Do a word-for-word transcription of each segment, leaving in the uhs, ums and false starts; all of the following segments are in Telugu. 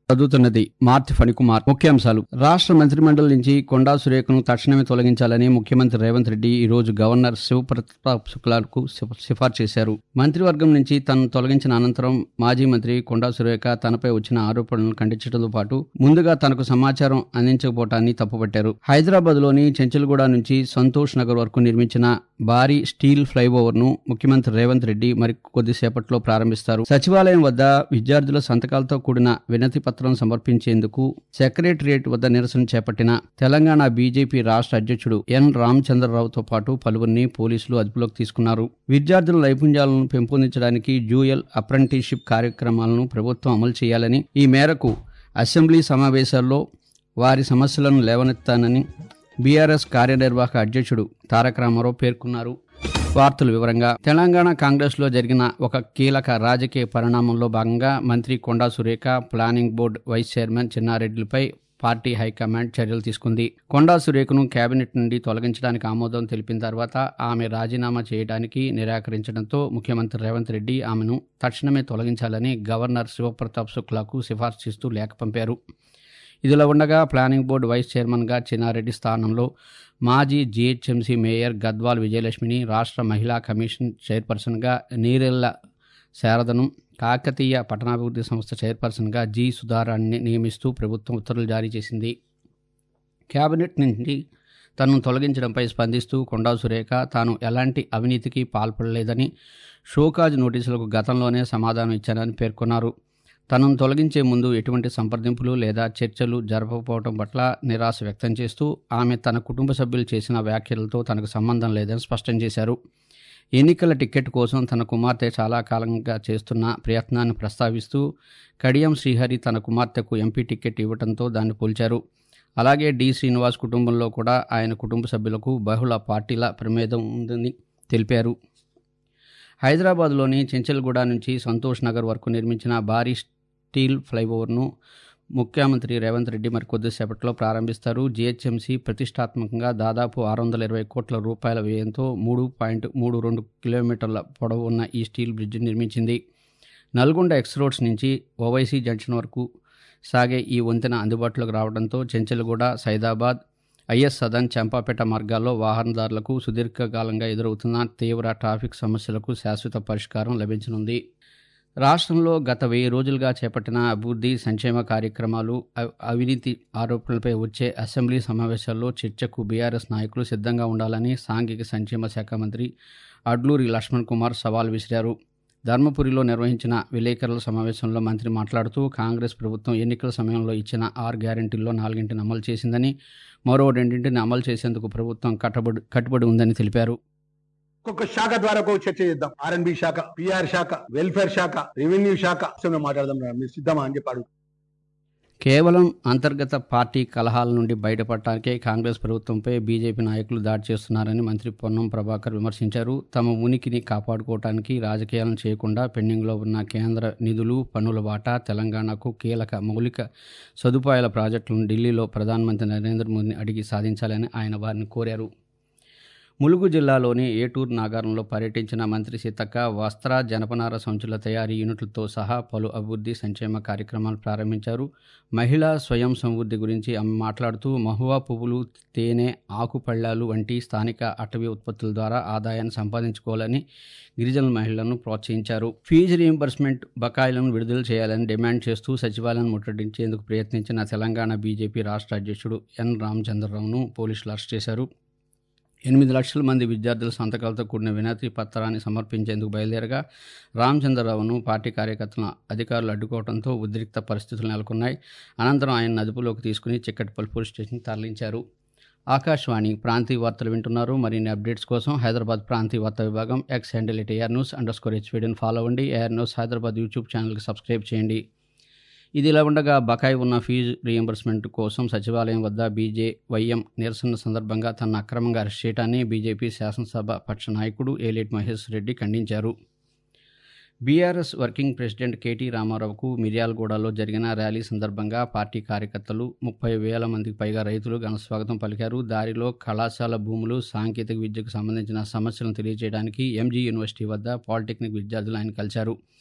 చదువుతున్నది మార్తి ఫణికుమార్. ముఖ్యాంశాలు. రాష్ట్ర మంత్రిమండలి నుంచి కొండా సురేఖను తక్షణమే తొలగించాలని ముఖ్యమంత్రి రేవంత్ రెడ్డి ఈ రోజు గవర్నర్ శివప్రతాప్ శుక్లాకు సిఫార్సు చేశారు. మంత్రివర్గం నుంచి తనను తొలగించిన అనంతరం మాజీ మంత్రి కొండా సురేఖ తనపై వచ్చిన ఆరోపణలను ఖండించడంతో పాటు ముందుగా తనకు సమాచారం అందించకపోవటాన్ని తప్పుపట్టారు. హైదరాబాద్ లోని చెంచల్గూడ నుంచి సంతోష్ నగర్ వరకు నిర్మించిన భారీ స్టీల్ ఫ్లైఓవర్ ను ముఖ్యమంత్రి రేవంత్ రెడ్డి మరి కొద్దిసేపట్లో ప్రారంభిస్తారు. సచివాలయం వద్ద విద్యార్థుల సంతకాలతో కూడిన వినతి పత్రం సమర్పించేందుకు సెక్రటరియట్ వద్ద నిరసన చేపట్టిన తెలంగాణ బీజేపీ రాష్ట్ర అధ్యక్షుడు ఎన్ రామచంద్రరావుతో పాటు పలువురిని పోలీసులు అదుపులోకి తీసుకున్నారు. విద్యార్థుల నైపుణ్యాలను పెంపొందించడానికి డ్యూయల్ అప్రెంటిస్షిప్ కార్యక్రమాలను ప్రభుత్వం అమలు చేయాలని, ఈ మేరకు అసెంబ్లీ సమావేశాల్లో వారి సమస్యలను లేవనెత్తానని బీఆర్ఎస్ కార్యనిర్వాహక అధ్యక్షుడు తారక రామారావు పేర్కొన్నారు. వార్తల వివరంగా. తెలంగాణ కాంగ్రెస్ లో జరిగిన ఒక కీలక రాజకీయ పరిణామంలో భాగంగా మంత్రి Konda Surekha, planning board vice chairman చెన్నారెడ్డిలపై పార్టీ హైకమాండ్ చర్యలు తీసుకుంది. కొండా సురేఖను కేబినెట్ నుండి తొలగించడానికి ఆమోదం తెలిపిన తర్వాత ఆమె రాజీనామా చేయడానికి నిరాకరించడంతో ముఖ్యమంత్రి రేవంత్ రెడ్డి ఆమెను తక్షణమే తొలగించాలని గవర్నర్ శివప్రతాప్ శుక్లాకు సిఫార్సు చేస్తూ లేఖ పంపారు. ఇదిలా ఉండగా ప్లానింగ్ బోర్డు వైస్ చైర్మన్గా చెన్నారెడ్డి స్థానంలో మాజీ జీహెచ్ఎంసీ మేయర్ గద్వాల్ విజయలక్ష్మిని, రాష్ట్ర మహిళా కమిషన్ చైర్పర్సన్గా నీరెళ్ల శారదను, కాకతీయ పట్టణాభివృద్ధి సంస్థ చైర్పర్సన్గా జి సుధారాణిని నియమిస్తూ ప్రభుత్వం ఉత్తర్వులు జారీ చేసింది. కేబినెట్ నుంచి తనను తొలగించడంపై స్పందిస్తూ కొండా సురేఖ తాను ఎలాంటి అవినీతికి పాల్పడలేదని, షోకాజ్ నోటీసులకు గతంలోనే సమాధానం ఇచ్చానని పేర్కొన్నారు. తనను తొలగించే ముందు ఎటువంటి సంప్రదింపులు లేదా చర్చలు జరపకపోవడం పట్ల నిరాశ వ్యక్తం చేస్తూ ఆమె తన కుటుంబ సభ్యులు చేసిన వ్యాఖ్యలతో తనకు సంబంధం లేదని స్పష్టం చేశారు. ఎన్నికల టికెట్ కోసం తన కుమార్తె చాలా కాలంగా చేస్తున్న ప్రయత్నాన్ని ప్రస్తావిస్తూ కడియం శ్రీహరి తన కుమార్తెకు ఎంపీ టికెట్ ఇవ్వడంతో దాన్ని పోల్చారు. అలాగే డి శ్రీనివాస్ కుటుంబంలో కూడా ఆయన కుటుంబ సభ్యులకు బహుళ పార్టీల ప్రమేదం ఉందని తెలిపారు. హైదరాబాద్లోని చెంచల్గూడ నుంచి సంతోష్ నగర్ వరకు నిర్మించిన భారీ స్టీల్ ఫ్లైఓవర్ను ముఖ్యమంత్రి రేవంత్ రెడ్డి మరి కొద్దిసేపట్లో ప్రారంభిస్తారు. జీహెచ్ఎంసీ ప్రతిష్టాత్మకంగా దాదాపు ఆరు వందల ఇరవై కోట్ల రూపాయల వ్యయంతో మూడు పాయింట్ మూడు రెండు కిలోమీటర్ల పొడవు ఉన్న ఈ స్టీల్ బ్రిడ్జ్ నిర్మించింది. నల్గొండ ఎక్స్ రోడ్స్ నుంచి ఓవైసీ జంక్షన్ వరకు సాగే ఈ వంతెన అందుబాటులోకి రావడంతో చెంచల్గూడ, సైదాబాద్, ఐఎస్ సదన్, చంపాపేట మార్గాల్లో వాహనదారులకు సుదీర్ఘకాలంగా ఎదురవుతున్న తీవ్ర ట్రాఫిక్ సమస్యలకు శాశ్వత పరిష్కారం లభించనుంది. రాష్ట్రంలో గత వెయ్యి రోజులుగా చేపట్టిన అభివృద్ధి సంక్షేమ కార్యక్రమాలు, అవినీతి ఆరోపణలపై వచ్చే అసెంబ్లీ సమావేశాల్లో చర్చకు బీఆర్ఎస్ నాయకులు సిద్ధంగా ఉండాలని సాంఘిక సంక్షేమ శాఖ మంత్రి అడ్లూరి లక్ష్మణ్ కుమార్ సవాల్ విసిరారు. ధర్మపురిలో నిర్వహించిన విలేకరుల సమావేశంలో మంత్రి మాట్లాడుతూ కాంగ్రెస్ ప్రభుత్వం ఎన్నికల సమయంలో ఇచ్చిన ఆరు గ్యారెంటీల్లో నాలుగింటిని అమలు చేసిందని, మరో రెండింటిని అమలు చేసేందుకు ప్రభుత్వం కట్టుబడి కట్టుబడి ఉందని తెలిపారు. ఒక్కొక్క శాఖ ద్వారా ఒక చర్చ చేద్దాం. ఆర్ఎన్బి శాఖ, పిఆర్ శాఖ, వెల్ఫేర్ శాఖ, రెవెన్యూ శాఖ మాట్లాడదాం. మీరు సిద్ధమా అని చెప్పాడు. కేవలం అంతర్గత పార్టీ కలహాల నుండి బయటపడటానికే కాంగ్రెస్ ప్రభుత్వంపై బీజేపీ నాయకులు దాడి చేస్తున్నారని మంత్రి పొన్నం ప్రభాకర్ విమర్శించారు. తమ ఉనికిని కాపాడుకోవడానికి రాజకీయాలను చేయకుండా పెండింగ్లో ఉన్న కేంద్ర నిధులు, పన్నుల వాటా, తెలంగాణకు కీలక మౌలిక సదుపాయాల ప్రాజెక్టులను ఢిల్లీలో ప్రధానమంత్రి నరేంద్ర మోదీని అడిగి సాధించాలని ఆయన వారిని కోరారు. ములుగు జిల్లాలోని ఏటూరు నాగారంలో పర్యటించిన మంత్రి సీతక్క వస్త్ర, జనపనార సంచుల తయారీ యూనిట్లతో సహా పలు అభివృద్ధి సంక్షేమ కార్యక్రమాలు ప్రారంభించారు. మహిళా స్వయం సమృద్ధి గురించి ఆమె మాట్లాడుతూ మహువా పువ్వులు, తేనె, ఆకుపళ్ళాలు వంటి స్థానిక అటవీ ఉత్పత్తుల ద్వారా ఆదాయాన్ని సంపాదించుకోవాలని గిరిజన మహిళలను ప్రోత్సహించారు. ఫీజు రీయింబర్స్మెంట్ బకాయిలను విడుదల చేయాలని డిమాండ్ చేస్తూ సచివాలయాన్ని ముట్టడించేందుకు ప్రయత్నించిన తెలంగాణ బీజేపీ రాష్ట్ర అధ్యక్షుడు ఎన్ రామచంద్రరావును పోలీసులు అరెస్ట్ చేశారు. ఎనిమిది లక్షల మంది విద్యార్థుల సంతకాలతో కూడిన వినతి పత్రాన్ని సమర్పించేందుకు బయలుదేరగా రామచంద్రరావును పార్టీ కార్యకర్తలను అధికారులు అడ్డుకోవడంతో ఉద్రిక్త పరిస్థితులు నెలకొన్నాయి. అనంతరం ఆయన అదుపులోకి తీసుకుని చిక్కటిపల్లి పోలీస్ స్టేషన్కి తరలించారు. ఆకాశవాణి ప్రాంతీయ వార్తలు వింటున్నారు. మరిన్ని అప్డేట్స్ కోసం హైదరాబాద్ ప్రాంతీయ వార్తా విభాగం X handle at AR news underscore హెచ్వీడీని ఫాలో అవ్వండి. ఏఆర్ న్యూస్ హైదరాబాద్ యూట్యూబ్ ఛానల్కి సబ్స్క్రైబ్ చేయండి. ఇది ఇలా ఉండగా బకాయి ఉన్న ఫీజు రీయింబర్స్మెంట్ కోసం సచివాలయం వద్ద బీజేవైఎం నిరసన సందర్భంగా తన అక్రమంగా అరెస్ట్ చేయడాన్ని బీజేపీ శాసనసభ పక్ష నాయకుడు ఏలేటి మహేష్ రెడ్డి ఖండించారు. బీఆర్ఎస్ వర్కింగ్ ప్రెసిడెంట్ కేటీ రామారావుకు మిర్యాలగూడలో జరిగిన ర్యాలీ సందర్భంగా పార్టీ కార్యకర్తలు ముప్పై వేల మందికి పైగా రైతులు ఘనస్వాగతం పలికారు. దారిలో కళాశాల భూములు, సాంకేతిక విద్యకు సంబంధించిన సమస్యలను తెలియజేయడానికి ఎంజీ యూనివర్సిటీ వద్ద పాలిటెక్నిక్ విద్యార్థులు ఆయన కలిశారు.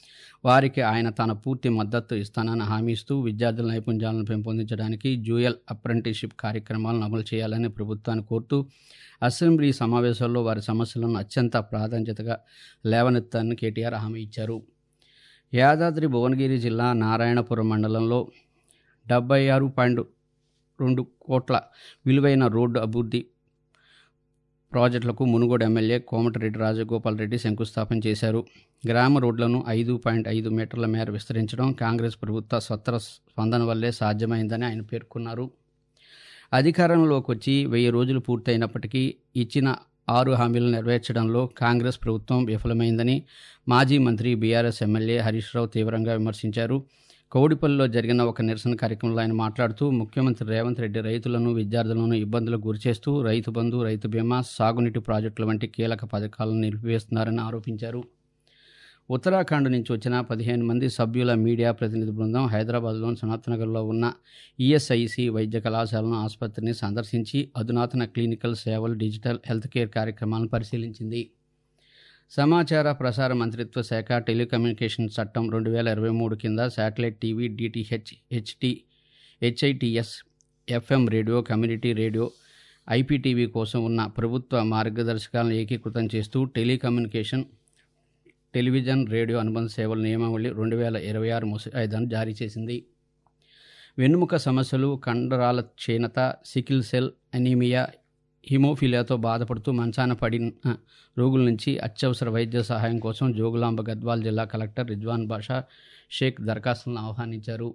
వారికి ఆయన తన పూర్తి మద్దతు ఇస్తానని హామీ ఇస్తూ విద్యార్థుల నైపుణ్యాలను పెంపొందించడానికి డ్యూయల్ అప్రెంటిస్షిప్ కార్యక్రమాలను అమలు చేయాలని ప్రభుత్వాన్ని కోరుతూ అసెంబ్లీ సమావేశాల్లో వారి సమస్యలను అత్యంత ప్రాధాన్యతగా లేవనెత్తాలని కేటీఆర్ హామీ ఇచ్చారు. యాదాద్రి భువనగిరి జిల్లా నారాయణపురం మండలంలో డెబ్బై ఆరు పాయింట్ రెండు కోట్ల విలువైన రోడ్డు అభివృద్ధి ప్రాజెక్టులకు మునుగోడు ఎమ్మెల్యే కోమటిరెడ్డి రాజగోపాల్ రెడ్డి శంకుస్థాపన చేశారు. గ్రామ రోడ్లను ఐదు పాయింట్ ఐదు మీటర్ల మేర విస్తరించడం కాంగ్రెస్ ప్రభుత్వ స్వత్ర స్పందన వల్లే సాధ్యమైందని ఆయన పేర్కొన్నారు. అధికారంలోకి వచ్చి వెయ్యి రోజులు పూర్తయినప్పటికీ ఇచ్చిన ఆరు హామీలను నెరవేర్చడంలో కాంగ్రెస్ ప్రభుత్వం విఫలమైందని మాజీ మంత్రి బీఆర్ఎస్ ఎమ్మెల్యే హరీష్ రావు తీవ్రంగా విమర్శించారు. కౌడిపల్లిలో జరిగిన ఒక నిరసన కార్యక్రమంలో ఆయన మాట్లాడుతూ ముఖ్యమంత్రి రేవంత్ రెడ్డి రైతులను విద్యార్థులను ఇబ్బందులకు గురిచేస్తూ రైతు బంధు, రైతు బీమా, సాగునీటి ప్రాజెక్టుల వంటి కీలక పథకాలను నిలిపివేస్తున్నారని ఆరోపించారు. ఉత్తరాఖండ్ నుంచి వచ్చిన పదిహేను మంది సభ్యుల మీడియా ప్రతినిధి బృందం హైదరాబాద్లోని సనత్నగర్లో ఉన్న ఈఎస్ఐసి వైద్య కళాశాలను ఆసుపత్రిని సందర్శించి అధునాతన క్లినికల్ సేవలు, డిజిటల్ హెల్త్ కేర్ కార్యక్రమాలను పరిశీలించింది. సమాచార ప్రసార మంత్రిత్వ శాఖ టెలికమ్యూనికేషన్ చట్టం రెండు వేల ఇరవై మూడు కింద satellite TV, DTH, HT, HITS, FM radio, community radio, IPTV కోసం ఉన్న ప్రభుత్వ మార్గదర్శకాలను ఏకీకృతం చేస్తూ టెలికమ్యూనికేషన్, టెలివిజన్, రేడియో అనుబంధ సేవల నియమావళి రెండు వేల ఇరవై ఆరు ముసాయిదాను జారీ చేసింది. వెన్నుముక సమస్యలు, కండరాల క్షీణత, సికిల్ సెల్ అనీమియా, హిమోఫిలియాతో బాధపడుతూ మంచాన పడిన రోగుల నుంచి అత్యవసర వైద్య సహాయం కోసం జోగులాంబ గద్వాల్ జిల్లా కలెక్టర్ రిజ్వాన్ బాషా షేక్ దరఖాస్తులను ఆహ్వానించారు.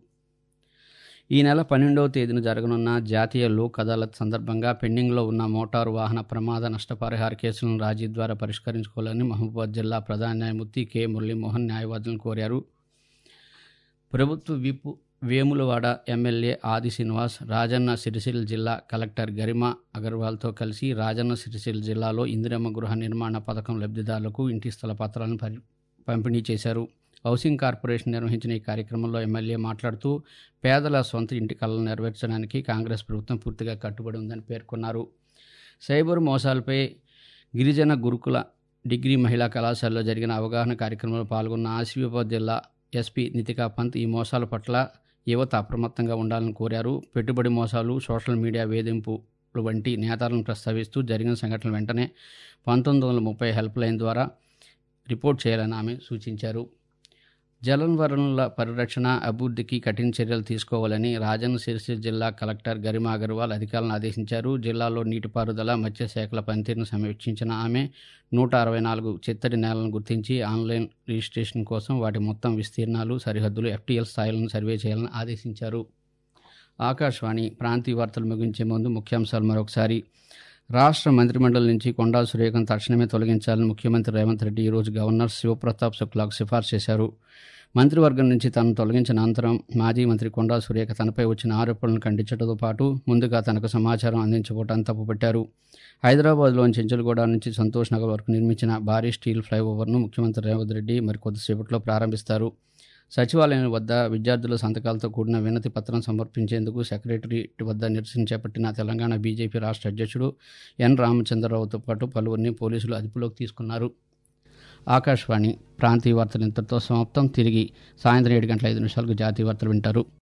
ఈ నెల పన్నెండవ తేదీన జరగనున్న జాతీయ లోక్ అదాలత్ సందర్భంగా పెండింగ్లో ఉన్న మోటారు వాహన ప్రమాద నష్టపరిహార కేసులను రాజీ ద్వారా పరిష్కరించుకోవాలని మహబూబాబాద్ జిల్లా ప్రధాన న్యాయమూర్తి కె మురళీమోహన్ న్యాయవాదులను కోరారు. ప్రభుత్వ విప్ వేములవాడ ఎమ్మెల్యే ఆది శ్రీనివాస్ రాజన్న సిరిసిల్ల జిల్లా కలెక్టర్ గరిమా అగర్వాల్తో కలిసి రాజన్న సిరిసిల్ల జిల్లాలో ఇందిరమ్మ గృహ నిర్మాణ పథకం లబ్ధిదారులకు ఇంటి స్థల పత్రాలను పంపిణీ చేశారు. హౌసింగ్ కార్పొరేషన్ నిర్వహించిన ఈ కార్యక్రమంలో ఎమ్మెల్యే మాట్లాడుతూ పేదల సొంత ఇంటి కలను నెరవేర్చడానికి కాంగ్రెస్ ప్రభుత్వం పూర్తిగా కట్టుబడి ఉందని పేర్కొన్నారు. సైబర్ మోసాలపై గిరిజన గురుకుల డిగ్రీ మహిళా కళాశాలలో జరిగిన అవగాహన కార్యక్రమంలో పాల్గొన్న ఆసిఫాబాద్ జిల్లా ఎస్పీ నితికా పంత్ ఈ మోసాల పట్ల యువత అప్రమత్తంగా ఉండాలని కోరారు. పెట్టుబడి మోసాలు, సోషల్ మీడియా వేధింపులు వంటి నేతాలను ప్రస్తావిస్తూ జరిగిన సంఘటనలు వెంటనే పంతొమ్మిది వందల ముప్పై హెల్ప్ లైన్ ద్వారా రిపోర్ట్ చేయాలని ఆమె సూచించారు. జలవనరుల పరిరక్షణ, అభివృద్ధికి కఠిన చర్యలు తీసుకోవాలని రాజన్న సిరిసిల్ల జిల్లా కలెక్టర్ గరిమా అగర్వాల్ అధికారులను ఆదేశించారు. జిల్లాలో నీటిపారుదల, మత్స్యశాఖల పనితీరును సమీక్షించిన ఆమె నూట అరవై నాలుగు చిత్తడి నేలను గుర్తించి ఆన్లైన్ రిజిస్ట్రేషన్ కోసం వాటి మొత్తం విస్తీర్ణాలు, సరిహద్దులు, ఎఫ్టీఎల్ స్థాయిలను సర్వే చేయాలని ఆదేశించారు. ఆకాశవాణి ప్రాంతీయ వార్తలు ముగించే ముందు ముఖ్యాంశాలు మరొకసారి. రాష్ట్ర మంత్రిమండలి నుంచి కొండా సురేఖను తక్షణమే తొలగించాలని ముఖ్యమంత్రి రేవంత్ రెడ్డి ఈరోజు గవర్నర్ శివప్రతాప్ శుక్లాకు సిఫార్సు చేశారు. మంత్రివర్గం నుంచి తనను తొలగించిన అనంతరం మాజీ మంత్రి కొండా సురేఖ తనపై వచ్చిన ఆరోపణలను ఖండించడంతో పాటు ముందుగా తనకు సమాచారం అందించబోవటాన్ని తప్పుపట్టారు. హైదరాబాద్లోని చెంచులగూడ నుంచి సంతోష్ నగర్ వరకు నిర్మించిన భారీ స్టీల్ ఫ్లైఓవర్ను ముఖ్యమంత్రి రేవంత్ రెడ్డి మరికొద్దిసేపట్లో ప్రారంభిస్తారు. సచివాలయం వద్ద విద్యార్థుల సంతకాలతో కూడిన వినతి పత్రం సమర్పించేందుకు సెక్రటరియట్ వద్ద నిరసన చేపట్టిన తెలంగాణ బీజేపీ రాష్ట్ర అధ్యక్షుడు ఎన్ రామచంద్రరావుతో పాటు పలువురిని పోలీసులు అదుపులోకి తీసుకున్నారు. ఆకాశవాణి ప్రాంతీయ వార్తలు ఇంతటితో సమాప్తం. తిరిగి సాయంత్రం ఏడు గంటల ఐదు నిమిషాలకు జాతీయ వార్తలు వింటారు.